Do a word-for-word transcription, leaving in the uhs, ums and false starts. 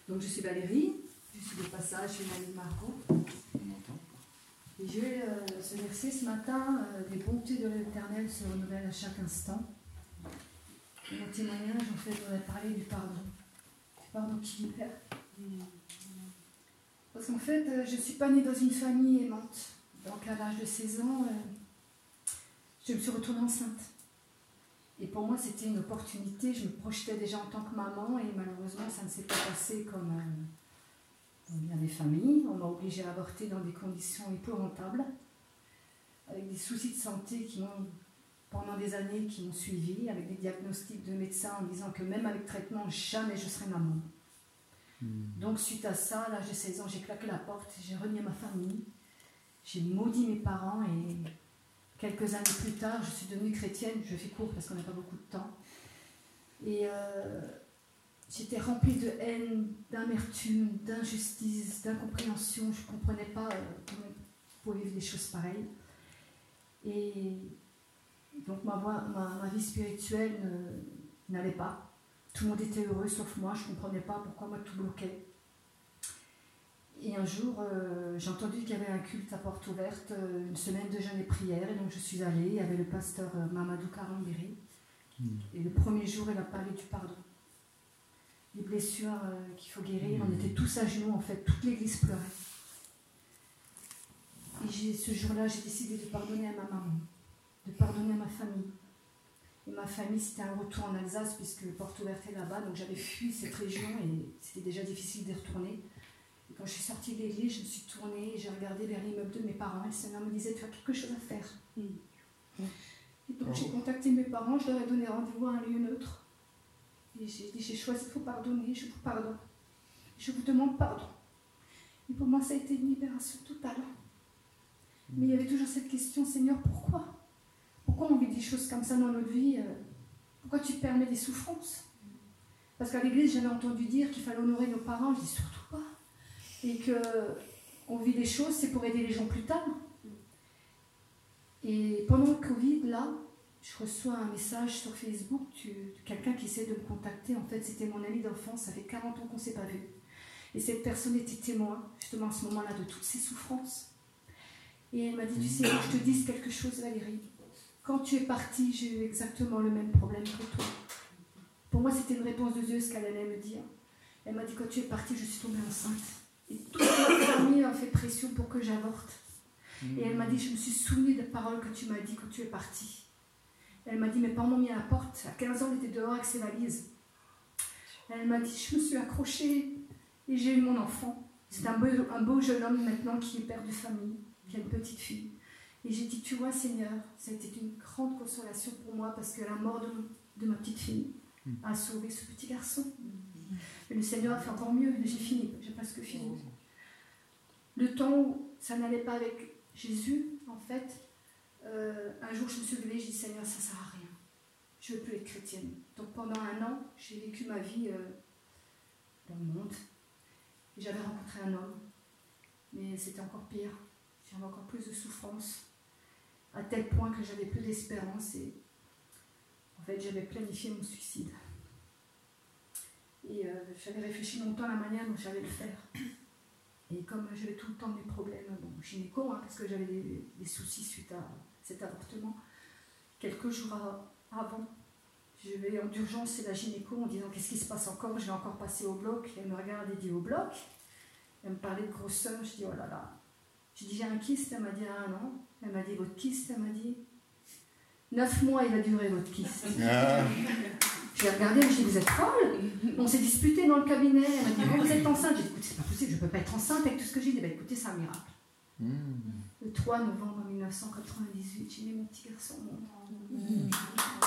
Donc je suis Valérie, je suis de passage chez Mamie Margot. Et j'ai eu euh, ce verset ce matin, euh, les bontés de l'Éternel se renouvellent à chaque instant. Et mon témoignage, en fait, on a parlé du pardon. Du pardon qui libère. Parce qu'en fait, euh, je ne suis pas née dans une famille aimante. Donc à l'âge de seize ans, euh, je me suis retrouvée enceinte. Et pour moi, c'était une opportunité. Je me projetais déjà en tant que maman et malheureusement, ça ne s'est pas passé comme euh, dans bien des familles. On m'a obligée à avorter dans des conditions épouvantables, avec des soucis de santé qui m'ont, pendant des années, qui m'ont suivi, avec des diagnostics de médecins en disant que même avec traitement, jamais je serai maman. Mmh. Donc suite à ça, à l'âge de seize ans, j'ai claqué la porte, j'ai renié ma famille, j'ai maudit mes parents et quelques années plus tard, je suis devenue chrétienne, je fais court parce qu'on n'a pas beaucoup de temps. Et euh, j'étais remplie de haine, d'amertume, d'injustice, d'incompréhension. Je ne comprenais pas euh, comment on pouvait vivre des choses pareilles. Et donc ma, voix, ma, ma vie spirituelle ne, n'allait pas. Tout le monde était heureux sauf moi, je ne comprenais pas pourquoi moi tout bloquait. Et un jour, euh, j'ai entendu qu'il y avait un culte à porte ouverte, euh, une semaine de jeûne et prière, et donc je suis allée, il y avait le pasteur euh, Mamadou Karambiri, mmh. et le premier jour, il a parlé du pardon. Les blessures euh, qu'il faut guérir, mmh. on était tous à genoux, en fait, toute l'église pleurait. Et j'ai, ce jour-là, j'ai décidé de pardonner à ma maman, de pardonner à ma famille. Et ma famille, c'était un retour en Alsace, puisque porte ouverte est là-bas, donc j'avais fui cette région, et c'était déjà difficile d'y retourner. Et quand je suis sortie de l'église, je me suis tournée et j'ai regardé vers l'immeuble de mes parents. Et le Seigneur me disait, tu as quelque chose à faire. Mm. Et donc oh. j'ai contacté mes parents, je leur ai donné rendez-vous à un lieu neutre. Et j'ai dit, j'ai choisi de vous pardonner, je vous pardonne. Je vous demande pardon. Et pour moi, ça a été une libération totale. Mm. Mais il y avait toujours cette question, Seigneur, pourquoi Pourquoi on vit des choses comme ça dans notre vie Pourquoi tu permets des souffrances? Parce qu'à l'église, j'avais entendu dire qu'il fallait honorer nos parents. Je dis, surtout pas. Et qu'on vit des choses, c'est pour aider les gens plus tard. Et pendant le Covid, là, je reçois un message sur Facebook de quelqu'un qui essaie de me contacter. En fait, c'était mon ami d'enfance, ça fait quarante ans qu'on ne s'est pas vu. Et cette personne était témoin, justement à ce moment-là, de toutes ces souffrances. Et elle m'a dit, tu sais, je te dise quelque chose, Valérie. Quand tu es partie, j'ai eu exactement le même problème que toi. Pour moi, c'était une réponse de Dieu, ce qu'elle allait me dire. Elle m'a dit, quand tu es partie, je suis tombée enceinte. Et toute ma famille a fait pression pour que j'avorte. Mmh. Et elle m'a dit, je me suis souvenue des paroles que tu m'as dit quand tu es partie. Elle m'a dit, mes parents m'ont mis à la porte. À quinze ans, elle était dehors avec ses valises. Elle m'a dit, je me suis accrochée et j'ai eu mon enfant. C'est un beau, un beau jeune homme maintenant qui est père de famille, qui a une petite fille. Et j'ai dit, tu vois Seigneur, ça a été une grande consolation pour moi parce que la mort de, de ma petite fille a sauvé ce petit garçon. Mais le Seigneur a fait encore mieux, j'ai fini, j'ai presque fini. Le temps où ça n'allait pas avec Jésus, en fait, euh, un jour je me suis levée, j'ai dit Seigneur, ça ne sert à rien, je ne veux plus être chrétienne. Donc pendant un an, j'ai vécu ma vie euh, dans le monde. Et j'avais rencontré un homme, mais c'était encore pire, j'avais encore plus de souffrance, à tel point que j'avais plus d'espérance et en fait j'avais planifié mon suicide. Et euh, j'avais réfléchi longtemps à la manière dont j'allais le faire. Et comme j'avais tout le temps des problèmes, bon, gynéco, hein, parce que j'avais des, des soucis suite à cet avortement, quelques jours avant, je vais en urgence chez la gynéco en disant qu'est-ce qui se passe encore, je vais encore passer au bloc. Elle me regarde et dit au bloc. Elle me parlait de grosseur, je dis oh là là. Je dis j'ai un kyste, elle m'a dit ah non. Elle m'a dit votre kyste, elle m'a dit neuf mois il a duré votre kyste. Ah. Je l'ai regardé, je lui ai dit, vous êtes folle? On s'est disputé dans le cabinet. Elle m'a dit, oh, vous êtes enceinte? J'ai dit, écoute, c'est pas possible, je ne peux pas être enceinte avec tout ce que j'ai dit. Bah, écoutez, c'est un miracle. Mmh. Le trois novembre mille neuf cent quatre-vingt-dix-huit, j'ai mis mon petit garçon au monde. Mmh.